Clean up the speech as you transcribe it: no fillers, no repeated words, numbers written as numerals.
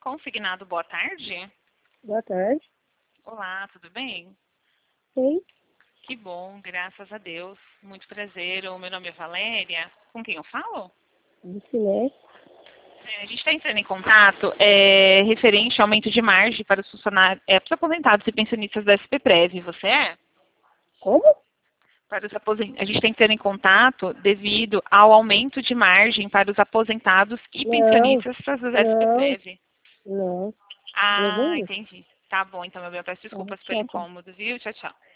Consignado, boa tarde. Boa tarde. Olá, tudo bem? Sim, Que bom, graças a Deus. Muito prazer. O meu nome é Valéria. Com quem eu falo? do Silêncio. A gente está entrando em contato referente ao aumento de margem para os funcionários, para os aposentados e pensionistas da SPPrev. Você é? Como? A gente está entrando em contato devido ao aumento de margem para os aposentados e Não, pensionistas da não, SPPrev. não. Ah, Levei isso. entendi. Tá bom, então, meu bem, eu peço Tá, desculpas pelo tchau, tchau. incômodo, viu? Tchau, tchau.